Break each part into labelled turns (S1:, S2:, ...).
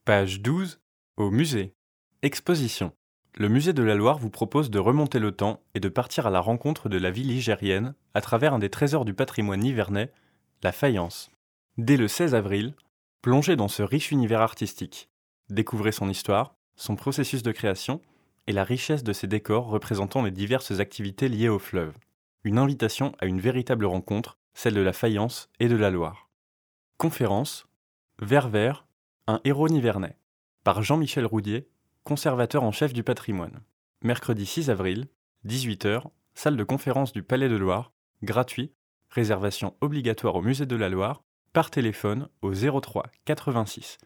S1: Page 12. Au musée. Exposition. Le musée de la Loire vous propose de remonter le temps et de partir à la rencontre de la vie ligérienne à travers un des trésors du patrimoine nivernais, la faïence. Dès le 16 avril, plongez dans ce riche univers artistique. Découvrez son histoire, son processus de création et la richesse de ses décors représentant les diverses activités liées au fleuve. Une invitation à une véritable rencontre, celle de la faïence et de la Loire. Conférence. Vert vert, un héros nivernais. Par Jean-Michel Roudier, conservateur en chef du patrimoine. Mercredi 6 avril, 18h, salle de conférence du Palais de Loire, gratuit, réservation obligatoire au musée de la Loire, par téléphone au 03 86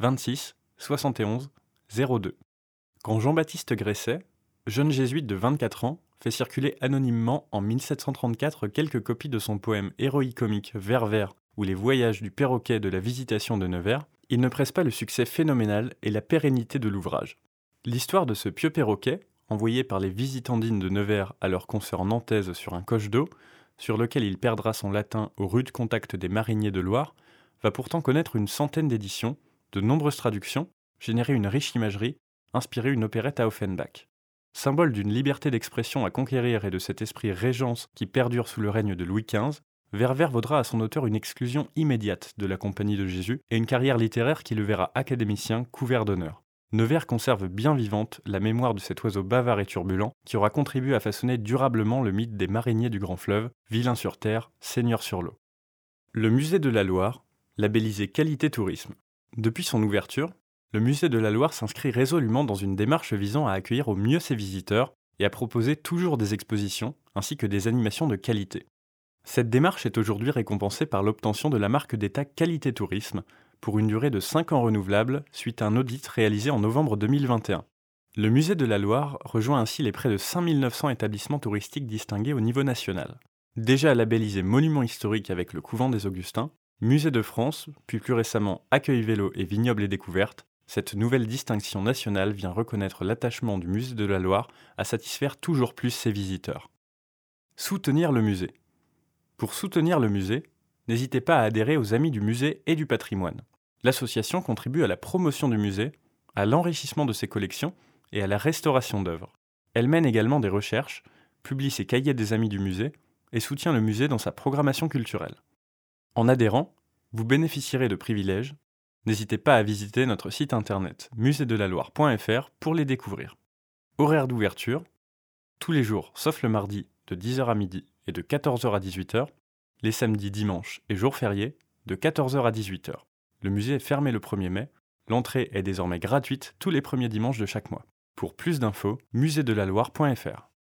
S1: 26 71 02. Quand Jean-Baptiste Gresset, jeune jésuite de 24 ans, fait circuler anonymement en 1734 quelques copies de son poème héroïque-comique Vert vert ou les voyages du perroquet de la Visitation de Nevers, il ne presse pas le succès phénoménal et la pérennité de l'ouvrage. L'histoire de ce pieux perroquet, envoyé par les visitandines de Nevers à leur consoeur nantaise sur un coche d'eau, sur lequel il perdra son latin au rude contact des mariniers de Loire, va pourtant connaître une centaine d'éditions, de nombreuses traductions, générer une riche imagerie, inspirer une opérette à Offenbach. Symbole d'une liberté d'expression à conquérir et de cet esprit régence qui perdure sous le règne de Louis XV, Vert vert vaudra à son auteur une exclusion immédiate de la Compagnie de Jésus et une carrière littéraire qui le verra académicien couvert d'honneur. Nevers conserve bien vivante la mémoire de cet oiseau bavard et turbulent qui aura contribué à façonner durablement le mythe des mariniers du grand fleuve, vilains sur terre, seigneurs sur l'eau. Le musée de la Loire, labellisé Qualité Tourisme. Depuis son ouverture, le musée de la Loire s'inscrit résolument dans une démarche visant à accueillir au mieux ses visiteurs et à proposer toujours des expositions ainsi que des animations de qualité. Cette démarche est aujourd'hui récompensée par l'obtention de la marque d'État Qualité Tourisme pour une durée de 5 ans renouvelable suite à un audit réalisé en novembre 2021. Le musée de la Loire rejoint ainsi les près de 5900 établissements touristiques distingués au niveau national. Déjà labellisé monument historique avec le couvent des Augustins, Musée de France, puis plus récemment Accueil Vélo et Vignobles et Découvertes, cette nouvelle distinction nationale vient reconnaître l'attachement du musée de la Loire à satisfaire toujours plus ses visiteurs. Soutenir le musée. Pour soutenir le musée, n'hésitez pas à adhérer aux Amis du musée et du patrimoine. L'association contribue à la promotion du musée, à l'enrichissement de ses collections et à la restauration d'œuvres. Elle mène également des recherches, publie ses cahiers des Amis du musée et soutient le musée dans sa programmation culturelle. En adhérant, vous bénéficierez de privilèges. N'hésitez pas à visiter notre site internet muséedelaloire.fr pour les découvrir. Horaire d'ouverture, tous les jours sauf le mardi de 10h à midi et de 14h à 18h, les samedis, dimanches et jours fériés de 14h à 18h. Le musée est fermé le 1er mai, l'entrée est désormais gratuite tous les premiers dimanches de chaque mois. Pour plus d'infos, muséedelaloire.fr.